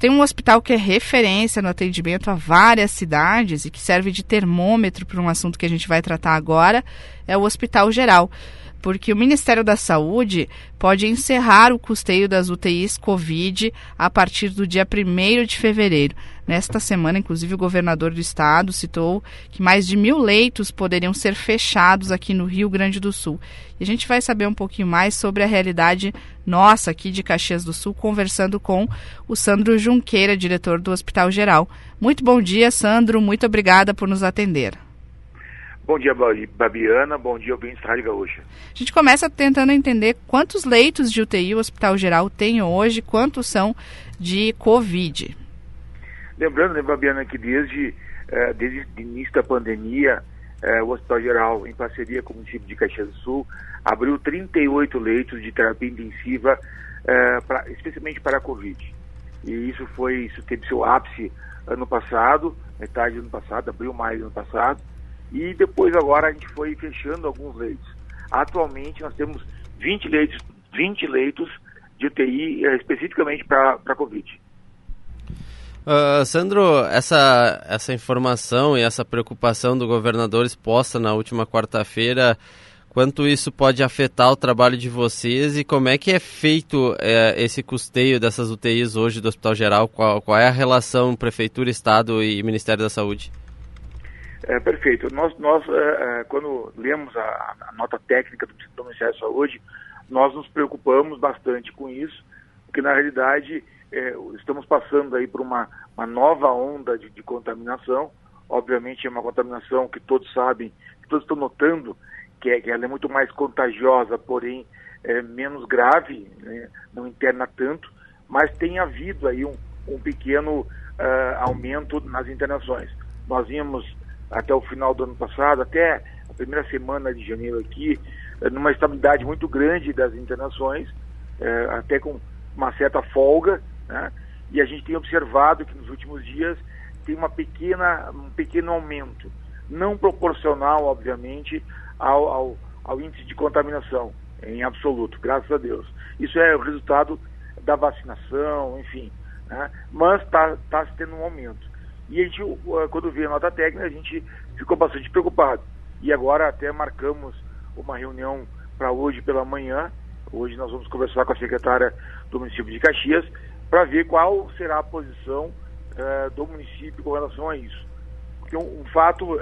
tem um hospital que é referência no atendimento a várias cidades e que serve de termômetro para um assunto que a gente vai tratar agora, é o Hospital Geral. Porque o Ministério da Saúde pode encerrar o custeio das UTIs Covid a partir do dia 1º de fevereiro. Nesta semana, inclusive, o governador do estado citou que mais de 1.000 leitos poderiam ser fechados aqui no Rio Grande do Sul. E a gente vai saber um pouquinho mais sobre a realidade nossa aqui de Caxias do Sul, conversando com o Sandro Junqueira, diretor do Hospital Geral. Muito bom dia, Sandro. Muito obrigada por nos atender. Bom dia, Babiana. Bom dia, ouvintes da Rádio Gaúcha. A gente começa tentando entender quantos leitos de UTI o Hospital Geral tem hoje, quantos são de Covid. Lembrando, né, Babiana, que desde o início da pandemia, o Hospital Geral, em parceria com o município de Caxias do Sul, abriu 38 leitos de terapia intensiva, especialmente para a Covid. E isso teve seu ápice ano passado, metade do ano passado, abril, maio do ano passado. E depois agora a gente foi fechando alguns leitos. Atualmente nós temos 20 leitos de UTI especificamente para a Covid. Sandro, essa informação e essa preocupação do governador exposta na última quarta-feira, quanto isso pode afetar o trabalho de vocês e como é que é feito esse custeio dessas UTIs hoje do Hospital Geral? Qual é a relação Prefeitura, Estado e Ministério da Saúde? Perfeito. Nós quando lemos a nota técnica do Ministério da Saúde, nós nos preocupamos bastante com isso, porque na realidade estamos passando aí por uma nova onda de contaminação. Obviamente é uma contaminação que todos sabem, que todos estão notando que ela é muito mais contagiosa, porém menos grave, né? Não interna tanto, mas tem havido aí um pequeno aumento nas internações. Nós vimos até o final do ano passado, até a primeira semana de janeiro aqui, numa estabilidade muito grande das internações, até com uma certa folga, né? E a gente tem observado que nos últimos dias tem um pequeno aumento, não proporcional, obviamente, ao índice de contaminação, em absoluto, graças a Deus. Isso é o resultado da vacinação, enfim, né? Mas está se tendo um aumento. E a gente, quando veio a nota técnica, a gente ficou bastante preocupado. E agora até marcamos uma reunião para hoje pela manhã. Hoje nós vamos conversar com a secretária do município de Caxias para ver qual será a posição do município com relação a isso. Porque um fato,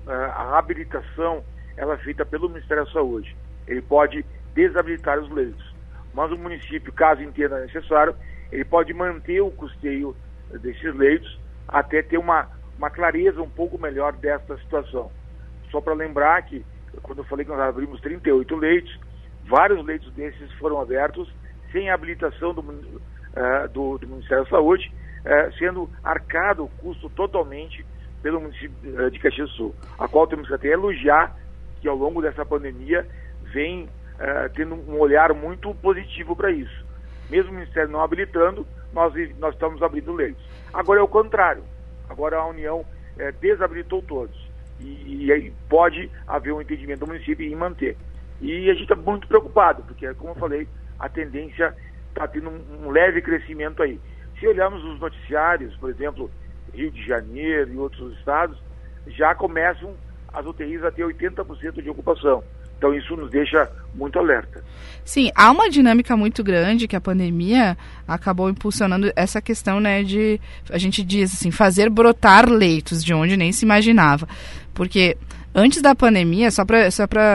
a habilitação ela é feita pelo Ministério da Saúde. Ele pode desabilitar os leitos. Mas o município, caso entenda necessário, ele pode manter o custeio desses leitos até ter uma clareza um pouco melhor desta situação. Só para lembrar que, quando eu falei que nós abrimos 38 leitos, vários leitos desses foram abertos sem habilitação do Ministério da Saúde, sendo arcado o custo totalmente pelo município de Caxias do Sul, a qual temos que até elogiar que ao longo dessa pandemia vem tendo um olhar muito positivo para isso. Mesmo o Ministério não habilitando, nós estamos abrindo leitos. Agora é o contrário. Agora a União desabilitou todos. E aí pode haver um entendimento do município em manter. E a gente está muito preocupado, porque, como eu falei, a tendência está tendo um leve crescimento aí. Se olharmos os noticiários, por exemplo, Rio de Janeiro e outros estados, já começam as UTIs a ter 80% de ocupação. Então isso nos deixa muito alerta. Sim, há uma dinâmica muito grande que a pandemia acabou impulsionando essa questão, né, de, a gente diz assim, fazer brotar leitos de onde nem se imaginava. Porque antes da pandemia, só para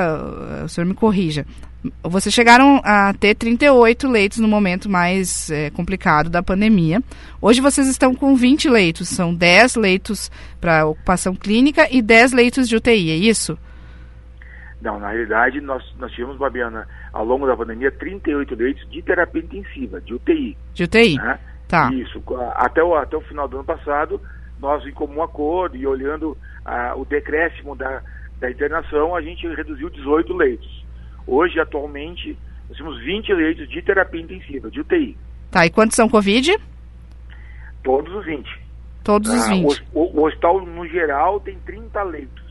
o senhor me corrija, vocês chegaram a ter 38 leitos no momento mais complicado da pandemia. Hoje vocês estão com 20 leitos, são 10 leitos para ocupação clínica e 10 leitos de UTI, é isso? Não, na realidade nós tivemos, Babiana, ao longo da pandemia, 38 leitos de terapia intensiva, de UTI. De UTI? Né? Tá. Isso. Até o final do ano passado, nós, em comum acordo e olhando o decréscimo da internação, a gente reduziu 18 leitos. Hoje, atualmente, nós temos 20 leitos de terapia intensiva, de UTI. Tá, e quantos são Covid? Todos os 20. Todos os 20. O hospital, no geral, tem 30 leitos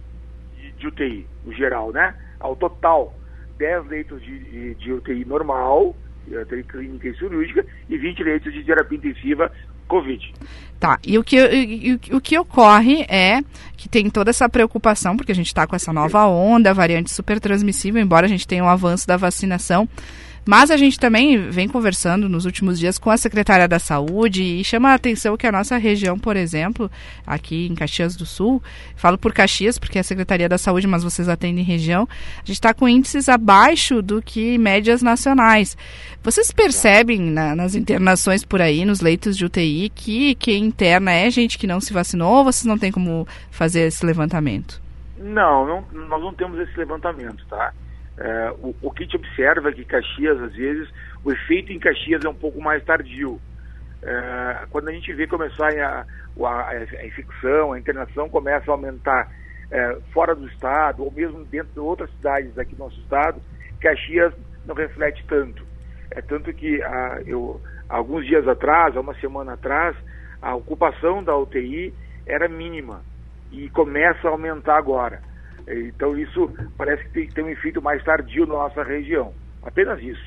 de UTI, no geral, né? Ao total, 10 leitos de UTI normal UTI clínica e cirúrgica e 20 leitos de terapia intensiva Covid. Tá, e o que ocorre é que tem toda essa preocupação, porque a gente está com essa nova onda, variante super transmissível, embora a gente tenha um avanço da vacinação, mas a gente também vem conversando nos últimos dias com a secretária da Saúde e chama a atenção que a nossa região, por exemplo, aqui em Caxias do Sul, falo por Caxias porque é a Secretaria da Saúde, mas vocês atendem região, a gente está com índices abaixo do que médias nacionais. Vocês percebem nas internações por aí, nos leitos de UTI, que quem interna é gente que não se vacinou ou vocês não têm como fazer esse levantamento? Não, nós não temos esse levantamento, tá? O que a gente observa é que Caxias, às vezes, o efeito em Caxias é um pouco mais tardio. Quando a gente vê começar a infecção, a internação começa a aumentar fora do estado, ou mesmo dentro de outras cidades aqui do nosso estado, Caxias não reflete tanto. Tanto que alguns dias atrás, há uma semana atrás, a ocupação da UTI era mínima e começa a aumentar agora. Então isso parece que tem que ter um efeito mais tardio na nossa região. Apenas isso.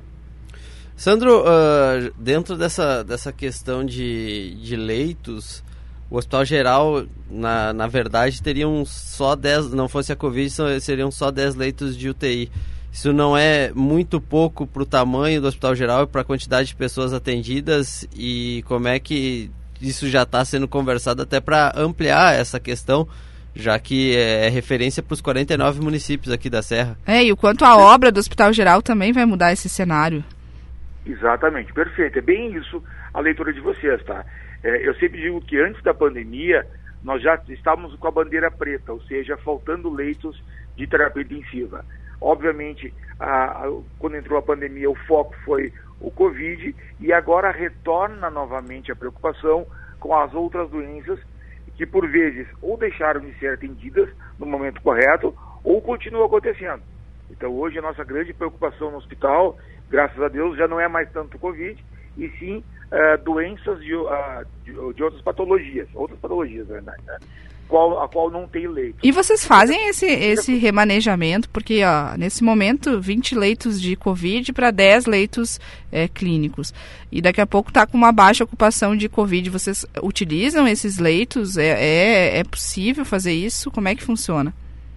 Sandro, dentro dessa questão de leitos, o Hospital Geral, na verdade, teriam só 10, não fosse a Covid, seriam só 10 leitos de UTI. Isso não é muito pouco para o tamanho do Hospital Geral e para a quantidade de pessoas atendidas? E como é que isso já está sendo conversado até para ampliar essa questão, já que é referência para os 49 municípios aqui da Serra? E o quanto a obra do Hospital Geral também vai mudar esse cenário. Exatamente, perfeito. É bem isso a leitura de vocês, tá? Eu sempre digo que antes da pandemia, nós já estávamos com a bandeira preta, ou seja, faltando leitos de terapia intensiva. Obviamente, quando entrou a pandemia, o foco foi o Covid, e agora retorna novamente a preocupação com as outras doenças que por vezes ou deixaram de ser atendidas no momento correto ou continuam acontecendo. Então hoje a nossa grande preocupação no hospital, graças a Deus, já não é mais tanto Covid, e sim doenças de outras patologias, na verdade, né? A qual não tem leito. E vocês fazem esse remanejamento, porque nesse momento 20 leitos de Covid para 10 leitos clínicos. E daqui a pouco está com uma baixa ocupação de Covid. Vocês utilizam esses leitos? É possível fazer isso? Como é que funciona?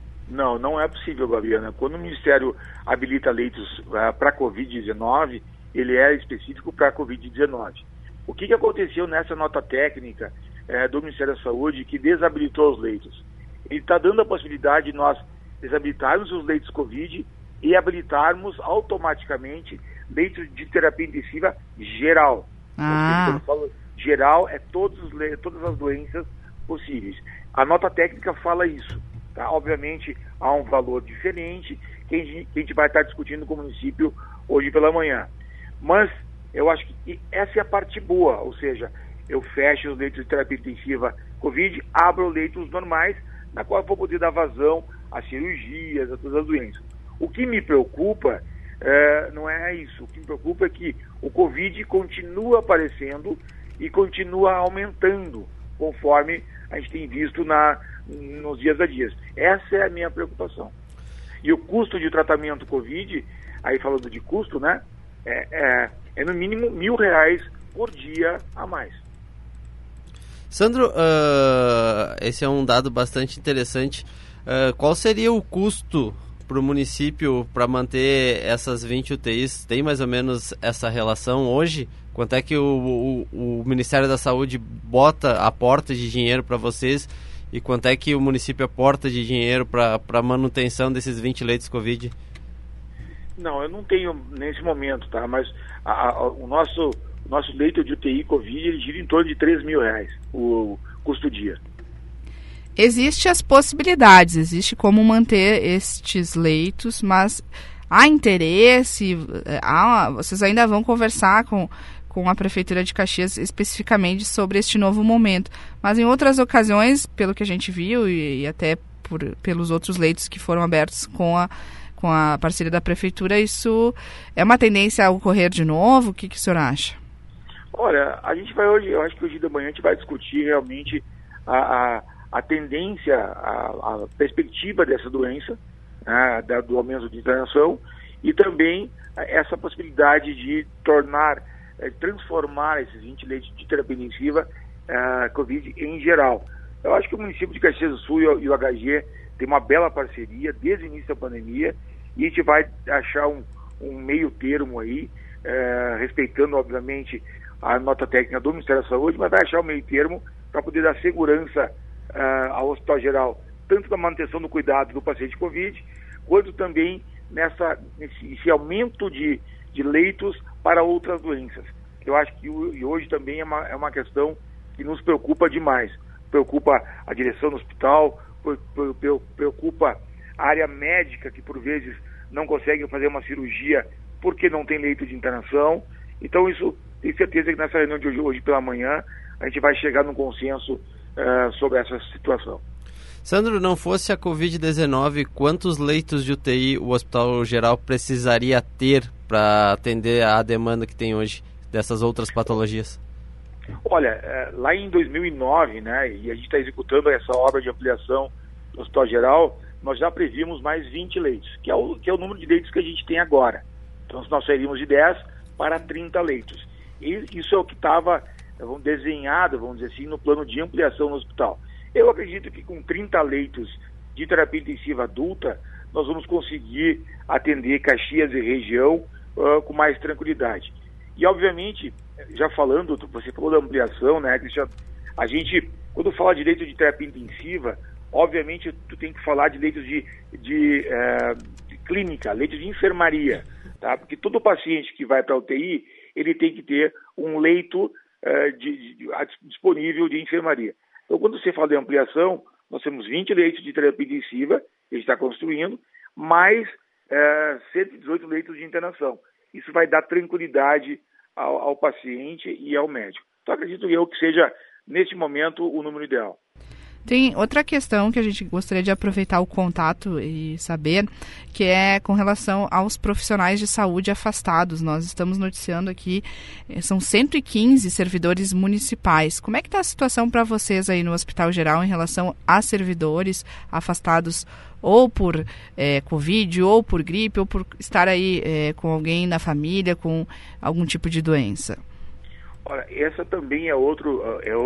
Não é possível, Gabriela. Quando o Ministério habilita leitos para Covid-19, ele é específico para Covid-19. O que aconteceu nessa nota técnica do Ministério da Saúde que desabilitou os leitos? Ele está dando a possibilidade de nós desabilitarmos os leitos Covid e habilitarmos automaticamente leitos de terapia intensiva geral. Quando eu falo geral, é todas as doenças possíveis. A nota técnica fala isso. Tá? Obviamente, há um valor diferente que a gente vai estar discutindo com o município hoje pela manhã. Mas eu acho que essa é a parte boa, ou seja, eu fecho os leitos de terapia intensiva Covid, abro leitos normais, na qual eu vou poder dar vazão às cirurgias, a todas as doenças. O que me preocupa não é isso. O que me preocupa é que o Covid continua aparecendo e continua aumentando, conforme a gente tem visto nos dias a dias. Essa é a minha preocupação. E o custo de tratamento Covid, aí falando de custo, né, é no mínimo R$1.000 por dia a mais. Sandro, esse é um dado bastante interessante. Qual seria o custo para o município para manter essas 20 UTIs? Tem mais ou menos essa relação hoje? Quanto é que o Ministério da Saúde aporta de dinheiro para vocês e quanto é que o município aporta de dinheiro para a manutenção desses 20 leitos Covid? Não, eu não tenho nesse momento, tá? Mas o nosso leito de UTI Covid, ele gira em torno de R$3.000, o custo dia. Existem as possibilidades, existe como manter estes leitos, mas há interesse, vocês ainda vão conversar com a Prefeitura de Caxias especificamente sobre este novo momento. Mas em outras ocasiões, pelo que a gente viu e até pelos outros leitos que foram abertos com a parceria da Prefeitura, isso é uma tendência a ocorrer de novo? O que o senhor acha? Olha, a gente vai hoje, eu acho que hoje da manhã a gente vai discutir realmente a tendência, a perspectiva dessa doença, né, do aumento de internação, e também essa possibilidade de transformar esses 20 leitos de terapia intensiva Covid em geral. Eu acho que o município de Caxias do Sul e o HG tem uma bela parceria desde o início da pandemia, e a gente vai achar um meio termo aí, respeitando, obviamente, a nota técnica do Ministério da Saúde, mas vai achar um meio termo para poder dar segurança ao Hospital Geral, tanto na manutenção do cuidado do paciente Covid, quanto também nesse aumento de leitos para outras doenças. Eu acho que hoje também é uma questão que nos preocupa demais. Preocupa a direção do hospital, preocupa a área médica, que por vezes não consegue fazer uma cirurgia porque não tem leito de internação. Então isso, tenho certeza que nessa reunião de hoje pela manhã, a gente vai chegar num consenso sobre essa situação. Sandro, não fosse a Covid-19, quantos leitos de UTI o Hospital Geral precisaria ter para atender a demanda que tem hoje dessas outras patologias? Olha, lá em 2009, né, e a gente está executando essa obra de ampliação do Hospital Geral, nós já prevíamos mais 20 leitos, que é o número de leitos que a gente tem agora. Então, nós sairíamos de 10 para 30 leitos. E isso é o que estava desenhado, vamos dizer assim, no plano de ampliação no hospital. Eu acredito que com 30 leitos de terapia intensiva adulta, nós vamos conseguir atender Caxias e região com mais tranquilidade. E, obviamente, já falando, você falou da ampliação, né, Cristiano? A gente, quando fala de leito de terapia intensiva, obviamente, tu tem que falar de leitos de clínica, leitos de enfermaria, tá? Porque todo paciente que vai para a UTI, ele tem que ter um leito disponível de enfermaria. Então, quando você fala de ampliação, nós temos 20 leitos de terapia intensiva, que a gente está construindo, mais 118 leitos de internação. Isso vai dar tranquilidade ao paciente e ao médico. Então, acredito eu que seja, neste momento, o número ideal. Tem outra questão que a gente gostaria de aproveitar o contato e saber, que é com relação aos profissionais de saúde afastados. Nós estamos noticiando aqui, são 115 servidores municipais. Como é que está a situação para vocês aí no Hospital Geral em relação a servidores afastados ou por Covid, ou por gripe, ou por estar aí com alguém na família com algum tipo de doença? Olha, essa também é outro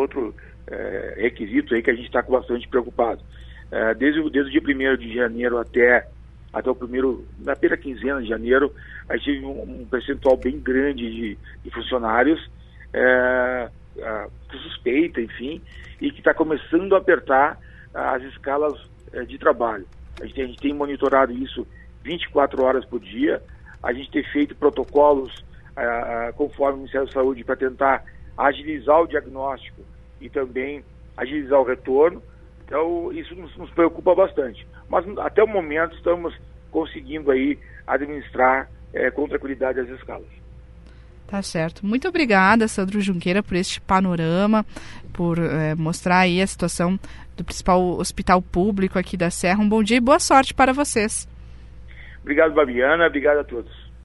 requisito aí que a gente está bastante preocupado. Desde o dia 1º de janeiro até na primeira quinzena de janeiro, a gente teve um percentual bem grande de funcionários com suspeita, enfim, e que está começando a apertar as escalas de trabalho. A gente tem monitorado isso 24 horas por dia, a gente tem feito protocolos conforme o Ministério da Saúde para tentar agilizar o diagnóstico e também agilizar o retorno. Então, isso nos preocupa bastante. Mas, até o momento, estamos conseguindo aí administrar com tranquilidade as escalas. Tá certo. Muito obrigada, Sandro Junqueira, por este panorama, por mostrar aí a situação do principal hospital público aqui da Serra. Um bom dia e boa sorte para vocês. Obrigado, Babiana. Obrigado a todos.